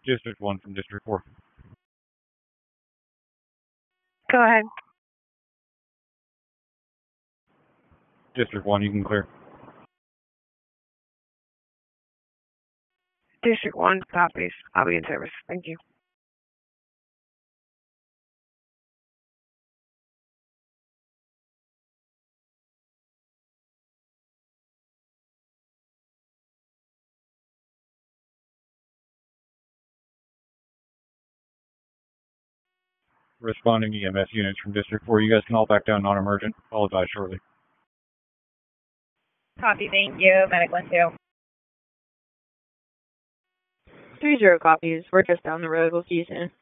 District 1 from District 4. Go ahead. District 1, you can clear. District 1 copies. I'll be in service. Thank you. Responding EMS units from District 4. You guys can all back down non-emergent. I'll advise shortly. Copy, thank you. Medic 1-2. 3-0 copies. We're just down the road. We'll see you soon.